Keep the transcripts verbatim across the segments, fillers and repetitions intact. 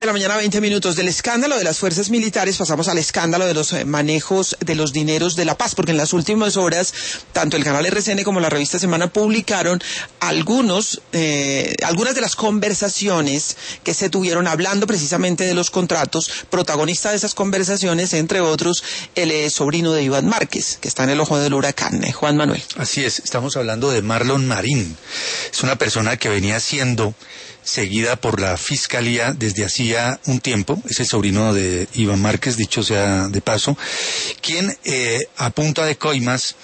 De la mañana, veinte minutos. Del escándalo de las fuerzas militares pasamos al escándalo de los eh, manejos de los dineros de la paz, porque en las últimas horas tanto el canal R C N como la revista Semana publicaron algunos eh, algunas de las conversaciones que se tuvieron hablando precisamente de los contratos. Protagonista de esas conversaciones, entre otros, el eh, sobrino de Iván Márquez, que está en el ojo del huracán, eh, Juan Manuel. Así es, estamos hablando de Marlon Marín. Es una persona que venía siendo seguida por la Fiscalía desde hacía un tiempo, es el sobrino de Iván Márquez, dicho sea de paso, quien eh, a punta de coimas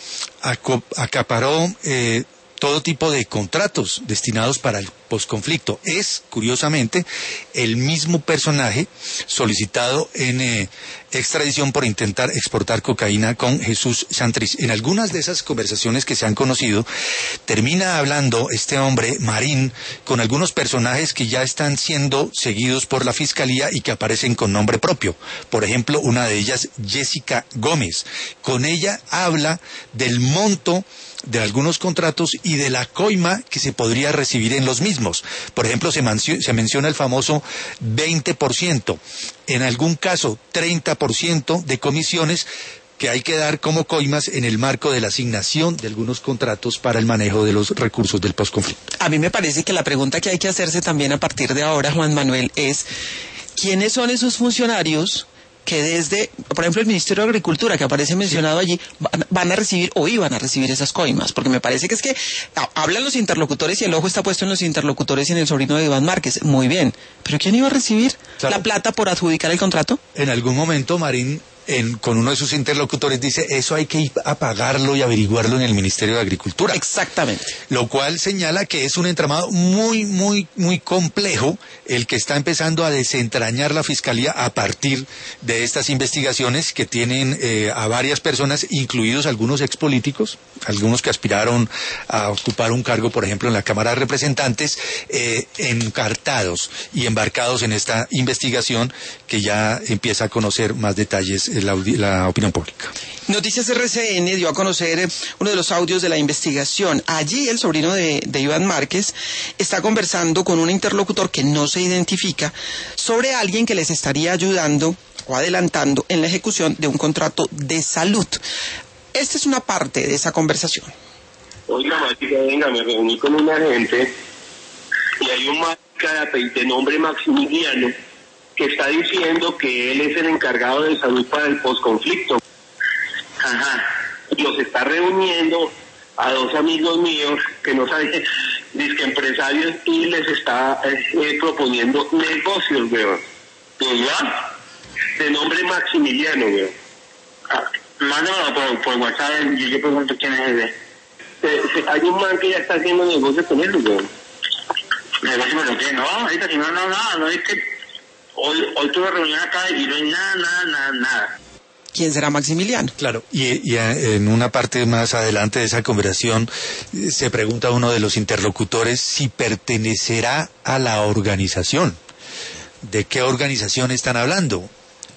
acaparó eh, todo tipo de contratos destinados para el posconflicto. Es, curiosamente, el mismo personaje solicitado en eh, extradición por intentar exportar cocaína con Jesús Santrich. En algunas de esas conversaciones que se han conocido, termina hablando este hombre, Marín, con algunos personajes que ya están siendo seguidos por la Fiscalía y que aparecen con nombre propio. Por ejemplo, una de ellas, Jessica Gómez. Con ella habla del monto de algunos contratos y de la coima que se podría recibir en los mismos. Por ejemplo, se, se menciona el famoso veinte por ciento, en algún caso treinta por ciento de comisiones que hay que dar como coimas en el marco de la asignación de algunos contratos para el manejo de los recursos del posconflicto. A mí me parece que la pregunta que hay que hacerse también a partir de ahora, Juan Manuel, es ¿quiénes son esos funcionarios que desde, por ejemplo, el Ministerio de Agricultura, que aparece mencionado allí, van, van a recibir o iban a recibir esas coimas? Porque me parece que es que a, hablan los interlocutores y el ojo está puesto en los interlocutores y en el sobrino de Iván Márquez. Muy bien, pero ¿quién iba a recibir claro. la plata por adjudicar el contrato? En algún momento Marín, en, con uno de sus interlocutores, dice, eso hay que ir a pagarlo y averiguarlo en el Ministerio de Agricultura. Exactamente. Lo cual señala que es un entramado muy, muy, muy complejo el que está empezando a desentrañar la Fiscalía a partir de estas investigaciones que tienen eh, a varias personas, incluidos algunos expolíticos, algunos que aspiraron a ocupar un cargo, por ejemplo, en la Cámara de Representantes, eh, encartados y embarcados en esta investigación que ya empieza a conocer más detalles en la, la opinión pública. Noticias R C N dio a conocer uno de los audios de la investigación. Allí el sobrino de, de Iván Márquez está conversando con un interlocutor que no se identifica sobre alguien que les estaría ayudando o adelantando en la ejecución de un contrato de salud. Esta es una parte de esa conversación. Oiga, Mática, venga, me reuní con una gente y hay un Mática de nombre Maximiliano que está diciendo que él es el encargado de salud para el posconflicto. Ajá. Los está reuniendo a dos amigos míos que no saben, dizque empresarios, y les está eh, proponiendo negocios, weón. ¿Ya? De nombre Maximiliano, weón. Ah, mándamelo por, por WhatsApp, yo, yo pregunto quién es ese. Eh, eh, hay un man que ya está haciendo negocios con él, weón. ¿Negocios con qué? No, ahorita si no, no, nada, no, es que hoy, hoy tuve reunión acá y no hay nada, nada, nada, nada. ¿Quién será Maximiliano? Claro, y, y en una parte más adelante de esa conversación se pregunta a uno de los interlocutores si pertenecerá a la organización. ¿De qué organización están hablando?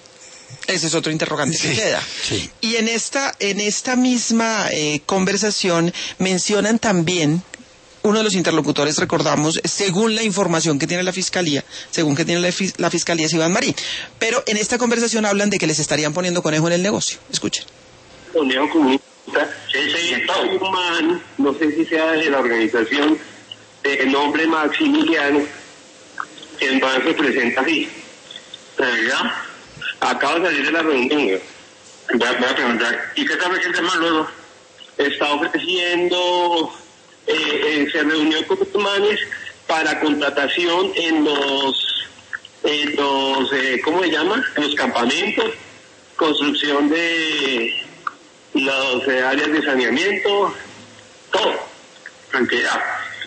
Ese es otro interrogante sí, que queda. Sí. Y en esta, en esta misma eh, conversación mencionan también, uno de los interlocutores, recordamos, según la información que tiene la Fiscalía, según que tiene la, la Fiscalía es Iván Marín. Pero en esta conversación hablan de que les estarían poniendo conejo en el negocio. Escuchen. Conejo comunista, ese un man, no sé si sea de la organización, de nombre Maximiliano, que en verdad se presenta así. ¿Verdad? Acaba de salir de la reunión. Voy a, voy a preguntar, ¿y qué está ofreciendo el man luego? Está ofreciendo... Eh, eh, se reunió con los manes para contratación en los, en los eh, ¿cómo se llama? En los campamentos, construcción de las eh, áreas de saneamiento, todo. Tranquilidad.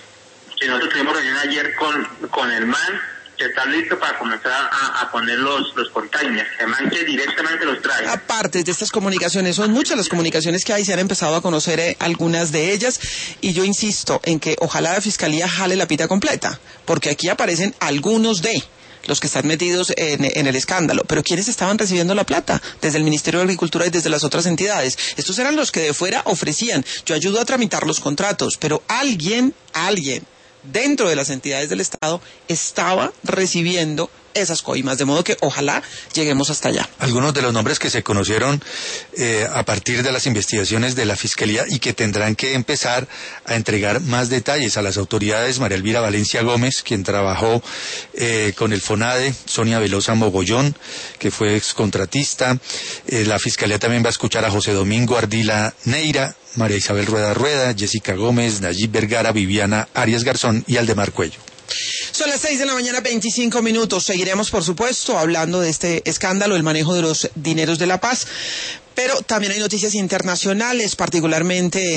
Si nosotros tuvimos reunión ayer con, con el man, que está listo para comenzar a, a poner los, los containers, el man que directamente los trae. Aparte de estas comunicaciones, son muchas las comunicaciones que hay, se han empezado a conocer eh, algunas de ellas, y yo insisto en que ojalá la Fiscalía jale la pita completa, porque aquí aparecen algunos de los que están metidos en, en el escándalo, pero ¿quiénes estaban recibiendo la plata? Desde el Ministerio de Agricultura y desde las otras entidades. Estos eran los que de fuera ofrecían, yo ayudo a tramitar los contratos, pero alguien, alguien, dentro de las entidades del Estado, estaba recibiendo esas coimas, de modo que ojalá lleguemos hasta allá. Algunos de los nombres que se conocieron eh, a partir de las investigaciones de la Fiscalía y que tendrán que empezar a entregar más detalles a las autoridades: María Elvira Valencia Gómez, quien trabajó eh, con el FONADE; Sonia Velosa Mogollón, que fue excontratista. Eh, la Fiscalía también va a escuchar a José Domingo Ardila Neira, María Isabel Rueda Rueda, Jessica Gómez, Nayib Vergara, Viviana Arias Garzón y Aldemar Cuello. Son las seis de la mañana, veinticinco minutos. Seguiremos, por supuesto, hablando de este escándalo, el manejo de los dineros de la paz. Pero también hay noticias internacionales, particularmente